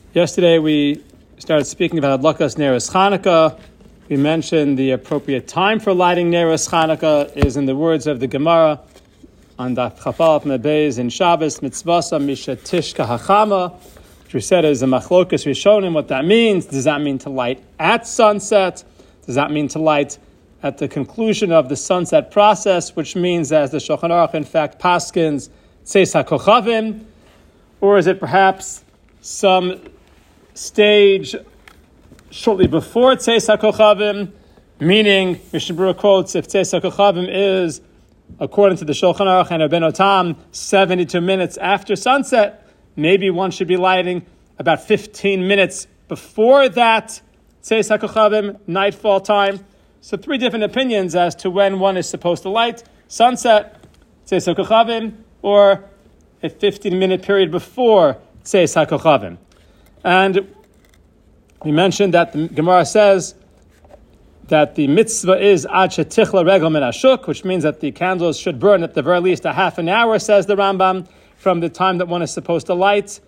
Yesterday we started speaking about Adlakas Neros Chanukah. We mentioned the appropriate time for lighting Neros Chanukah is in the words of the Gemara on Daf Chafalaf Mebez in Shabbos, Mitzvasa Misha Tishka Hachama, which we said is a machlokas rishonim. What that means? Does that mean to light at sunset? Does that mean to light at the conclusion of the sunset process, which means, as the Shulchan Aruch in fact paskins, Tzeis HaKochavim? Or is it perhaps some stage shortly before Tzeis HaKochavim, meaning, Mishnah Berurah quotes, if Tzeis HaKochavim is, according to the Shulchan Aruch and Rabbeinu Tam, 72 minutes after sunset, maybe one should be lighting about 15 minutes before that Tzeis HaKochavim, nightfall time. So three different opinions as to when one is supposed to light: sunset, Tzeis HaKochavim, or a 15-minute period before Tzeis HaKochavim. And we mentioned that the Gemara says that the mitzvah is ad shetichla regel min hashuk, which means that the candles should burn at the very least a half an hour, says the Rambam, from the time that one is supposed to light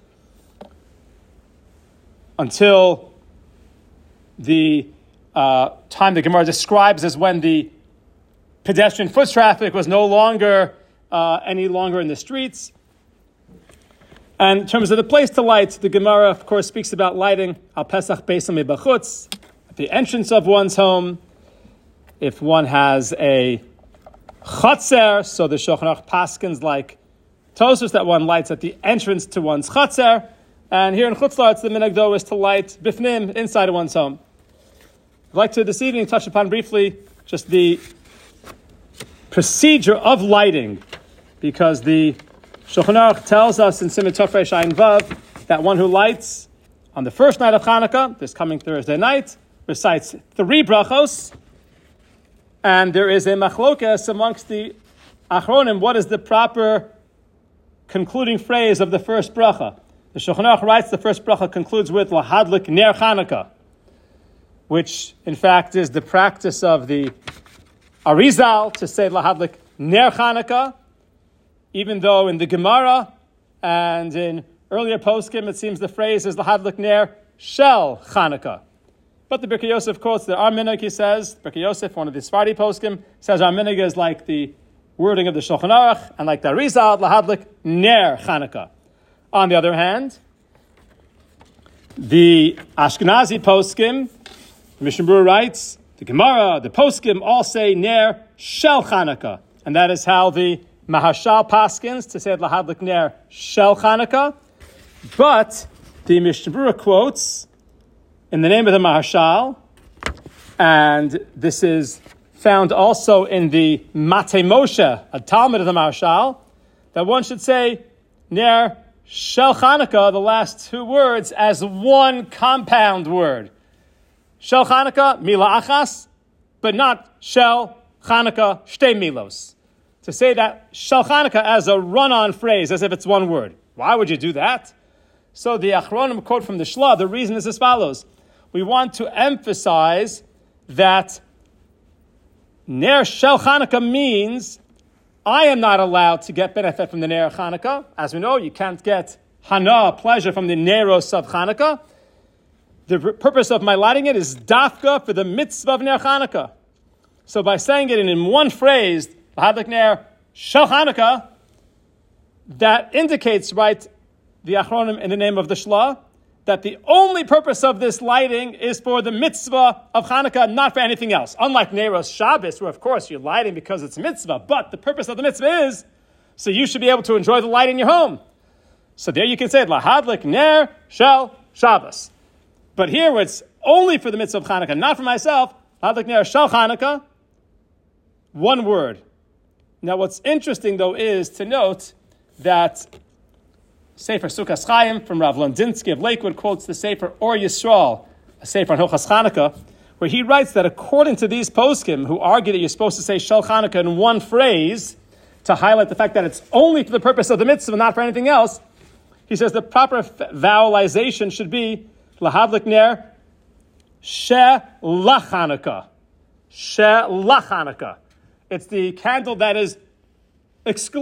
until the time the Gemara describes as when the pedestrian foot traffic was no longer any longer in the streets. And in terms of the place to light, the Gemara, of course, speaks about lighting al Pesach Beis Bachutz, at the entrance of one's home. If one has a chatzer, so the Shulchan Aruch paskins like Tosfos that one lights at the entrance to one's chatzer. And here in Chutz La'aretz, the minhag though is to light bifnim, inside of one's home. I'd like to this evening touch upon briefly just the procedure of lighting, because the Shulchan Aruch tells us in Siman Tov Reish Ayin Vav that one who lights on the first night of Chanukah, this coming Thursday night, recites 3 brachos, and there is a machlokas amongst the Achronim. What is the proper concluding phrase of the first bracha? The Shulchan Aruch writes the first bracha concludes with Lahadlik Ner Chanukah, which in fact is the practice of the Arizal to say Lahadlik Ner Chanukah, even though in the Gemara and in earlier poskim it seems the phrase is Lahadlik Ner Shel Chanukah. But the Birkei Yosef quotes that our minhag, he says, Birkei Yosef, one of the Sephardi poskim, says our minhag is like the wording of the Shulchan Aruch and like the Arizal, Lahadlik Ner Chanukah. On the other hand, the Ashkenazi poskim, Mishnah Berurah writes, the Gemara, the poskim all say Ner Shel Chanukah, and that is how the Maharshal paskins to say Lahadlik Ner Shel Chanukah. But the Mishnah Berurah quotes in the name of the Maharshal, and this is found also in the Matei Moshe, a Talmud of the Maharshal, that one should say Ner Shel Chanukah, the last 2 words, as one compound word. Shel Chanukah, Mila Achas, but not Shel Chanukah, Shtei Milos. To say that Shel Chanukah as a run-on phrase, as if it's one word. Why would you do that? So the Achronim quote from the Shla, the reason is as follows. We want to emphasize that Ner Shel Chanukah means I am not allowed to get benefit from the Ner Chanukah. As we know, you can't get hana, pleasure, from the Neros of Chanukah. The purpose of my lighting it is dafka for the mitzvah of Ner Chanukah. So by saying it in one phrase, Lahadlik Ner Shel Chanukah, that indicates, right, the Achronim in the name of the Shla, that the only purpose of this lighting is for the mitzvah of Chanukah, not for anything else. Unlike Neros Shabbos, where of course you're lighting because it's mitzvah, but the purpose of the mitzvah is so you should be able to enjoy the light in your home. So there you can say Lahadlik Ner Shel Shabbos. But here it's only for the mitzvah of Chanukah, not for myself. Lahadlik Ner Shel Chanukah, one word. Now what's interesting though is to note that Sefer Sukkos Chaim from Rav Londinsky of Lakewood quotes the Sefer Or Yisrael, a Sefer on Hilchos Chanukah, where he writes that according to these poskim who argue that you're supposed to say Shel Chanukah in one phrase to highlight the fact that it's only for the purpose of the mitzvah, not for anything else, he says the proper vowelization should be Lahadlik Ner Shel Chanukah. Shel Chanukah. It's the candle that is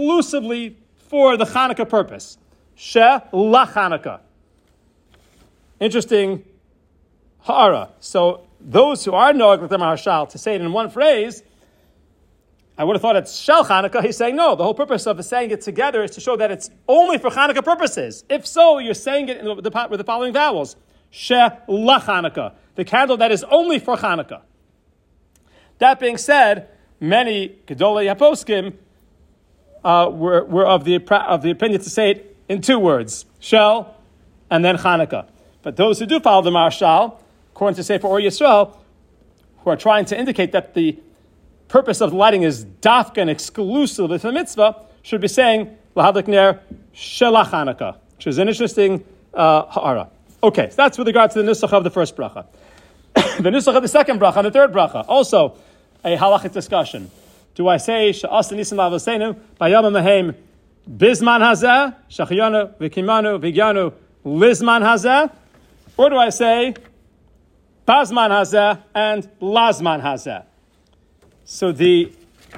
exclusively for the Chanukah purpose. Shel Chanukah. Interesting ha'ara. So those who are noeg with the Maharshal to say it in one phrase, I would have thought it's Shel Chanukah. He's saying no. The whole purpose of saying it together is to show that it's only for Chanukah purposes. If so, you're saying it with the following vowels: She la Chanukah, the candle that is only for Chanukah. That being said, many Gedolei HaPoskim were of the opinion to say it in two words: Shel and then Chanukah. But those who do follow the Maharshal, according to Sefer Or Yisrael, who are trying to indicate that the purpose of lighting is dafka and exclusive with the mitzvah, should be saying lahadlik ner shela Chanukah, which is an interesting ha'ara. Okay, so that's with regard to the nusach of the first bracha. The nusach of the second bracha and the third bracha, also a halachic discussion. Do I say she'asa nisim l'avoseinu bayam mehem bizman hazeh shachiyanu v'kimanu v'gyanu lizman hazeh, or do I say bazman hazeh and lazman hazeh? So the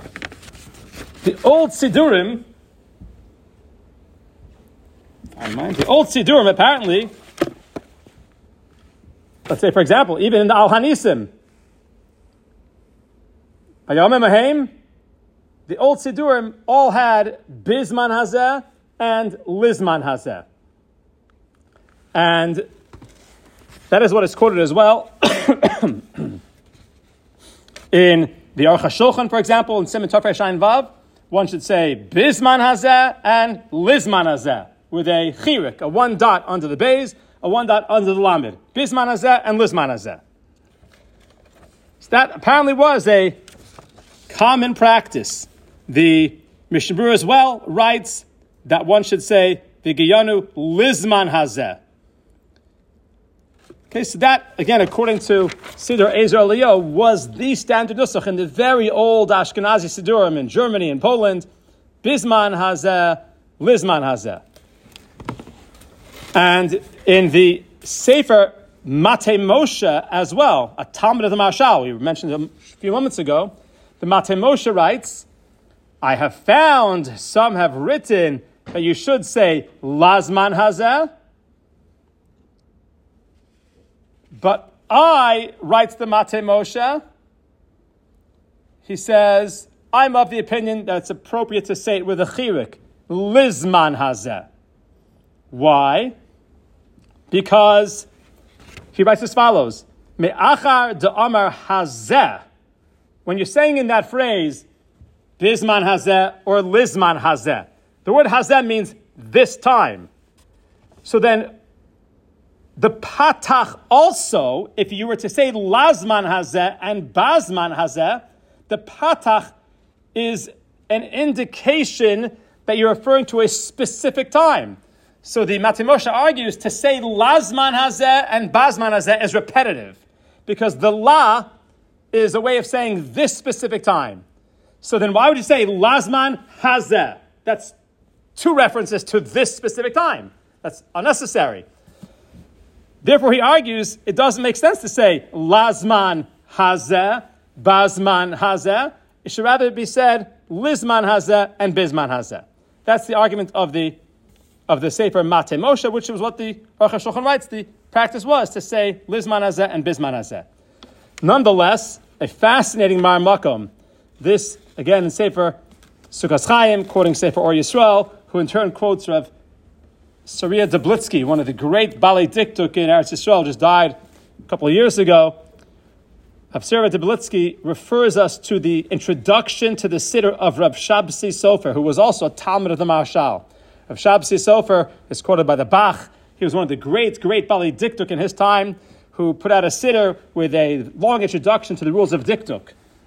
old Sidurim, apparently, let's say, for example, even in the Al Hanisim, the old Sidurim all had Bizman Hazeh and Lizman Hazeh. And that is what is quoted as well in the Aruch HaShulchan, for example, in Siman Tov Resh Ayin Vav, one should say Bizman Hazeh and Lizman Hazeh, with a chirik, a one dot under the Beis, a one dot under the Lamed. Bizman Hazeh and Lizman Hazeh. So that apparently was a common practice. The Mishnah Berurah as well writes that one should say V'giyanu Lizman Hazeh. Okay, so that, again, according to Siddur Ezer Eliyahu, was the standard nusach in the very old Ashkenazi Siddurim in Germany and Poland. Bizman Hazeh, Lizman Hazeh. And in the Sefer Matei Moshe as well, a Talmud of the Maharshal, we mentioned a few moments ago, the Matei Moshe writes, I have found, some have written, that you should say Lazman Hazeh, but I, writes the Matei Moshe, he says, I'm of the opinion that it's appropriate to say it with a chirik, Lizman Hazeh. Why? Because he writes as follows, Me'achar de'amar hazeh. When you're saying in that phrase, Bizman Hazeh or Lizman Hazeh, the word Hazeh means this time. So then, the patach also, if you were to say Lazman Hazeh and Bazman Hazeh, the patach is an indication that you're referring to a specific time. So the Matei Moshe argues to say Lazman Hazeh and Bazman Hazeh is repetitive, because the La is a way of saying this specific time. So then why would you say Lazman Hazeh? That's two references to this specific time. That's unnecessary. Therefore, he argues it doesn't make sense to say Lazman Hazeh, Bazman Hazeh. It should rather be said Lizman Hazeh and Bizman Hazeh. That's the argument of the Sefer Matei Moshe, which was what the Aruch HaShulchan writes. The practice was to say Lizman Hazeh and Bizman Hazeh. Nonetheless, a fascinating Mar Makom. This, again, in Sefer Sukkos Chaim, quoting Sefer Or Yisrael, who in turn quotes Rav Saria Dablitsky, one of the great Balei Diktuk in Eretz Yisrael, just died a couple of years ago. Rav Saria Dablitsky refers us to the introduction to the Siddur of Rav Shabsi Sofer, who was also a Talmud of the Maharshal. Rav Shabsi Sofer is quoted by the Bach. He was one of the great Balei Diktuk in his time, who put out a Siddur with a long introduction to the rules of Diktuk.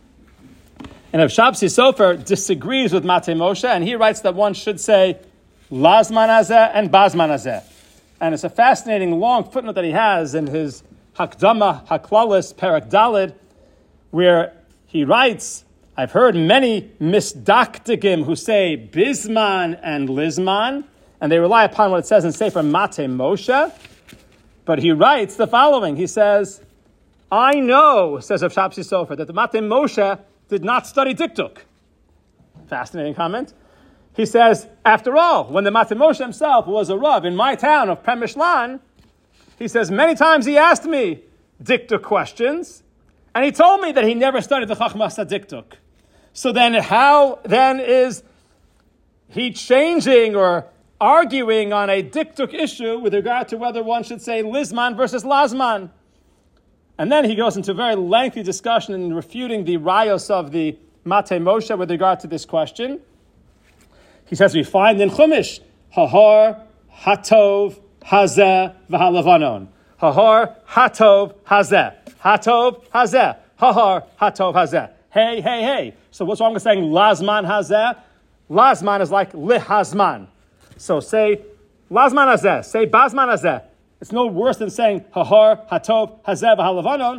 And Rav Shabsi Sofer disagrees with Matei Moshe, and he writes that one should say Lazman Hazeh and Bazman Hazeh. And it's a fascinating long footnote that he has in his Hakdama Haklalis Perek Dalid, where he writes, I've heard many misdaktikim who say Bizman and Lizman, and they rely upon what it says in Sefer Matei Moshe. But he writes the following. He says, I know, says Rav Shabsi Sofer, that the Matei Moshe did not study Diktuk. Fascinating comment. He says, after all, when the Matei Moshe himself was a Rav in my town of Premishlan, He says, many times he asked me diktuk questions, and he told me that he never studied the Chachmas HaDiktuk. So then how then is he changing or arguing on a diktuk issue with regard to whether one should say Lizman versus Lazman? And then he goes into a very lengthy discussion in refuting the rayos of the Matei Moshe with regard to this question. He says, we find in Chumash, Hahar, Hatov, Hazeh, V'halavanon. Hahar, Hatov, Hazeh. Hatov, Hazeh. Hahar, Hatov, Hazeh. Hey, hey, hey. So what's wrong with saying Lazman Hazeh? Lazman is like Lihazman. So say Lazman Hazeh. Say Bazman Hazeh. It's no worse than saying Hahar, Hatov, Hazeh, V'halavanon.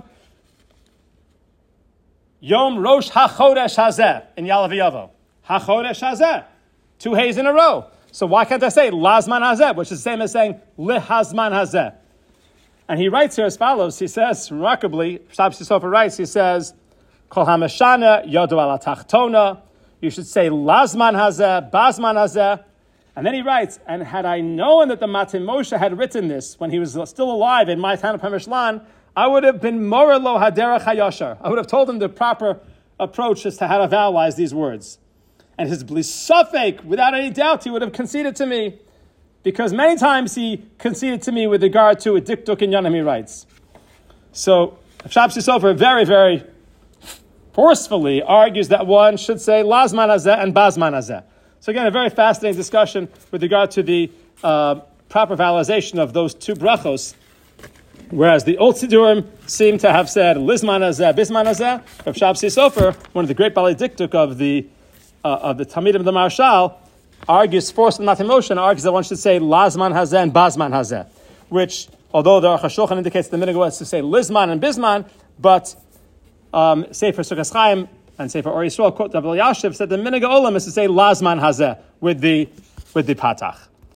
Yom Rosh HaChodesh Hazeh in Ya'aleh V'yavo. HaChodesh Hazeh. 2 hays in a row. So why can't I say Lazman Hazeh, which is the same as saying Lihazman Hazeh? And he writes here as follows. He says, remarkably, Shabbos Yisroel writes, he says, Kol HaMeshana Yodu Ala Tachtona. You should say Lazman Hazeh, Bazman Hazeh. And then he writes, and had I known that the Matei Moshe had written this when he was still alive in my town of Pemishlan, I would have been Mora Lo Haderech HaYashar. I would have told him the proper approach as to how to vowelize these words. And his blisafek, without any doubt, he would have conceded to me, because many times he conceded to me with regard to a diktuk in Yonim, he writes. So Shabbos Yisroel very, very forcefully argues that one should say Lazman Hazeh and Bazman Hazeh. So again, a very fascinating discussion with regard to the proper vowelization of those 2 brachos, whereas the old Sidurim seem to have said Lizman Hazeh, Bizman Hazeh. Rav Shabbos Yisroel, one of the great Balei Diktuk of the Talmidim of the Marshal, argues forcefully Matei Moshe and argues that one should say Lazman Hazeh and Bazman Hazeh, which, although the Aruch HaShulchan indicates the minhag was to say Lizman and Bizman, but Sefer Sukkos Chaim and Sefer Or Yisrael, quote Rabbi Elyashiv, said the minhag olam is to say Lazman Hazeh with the patach.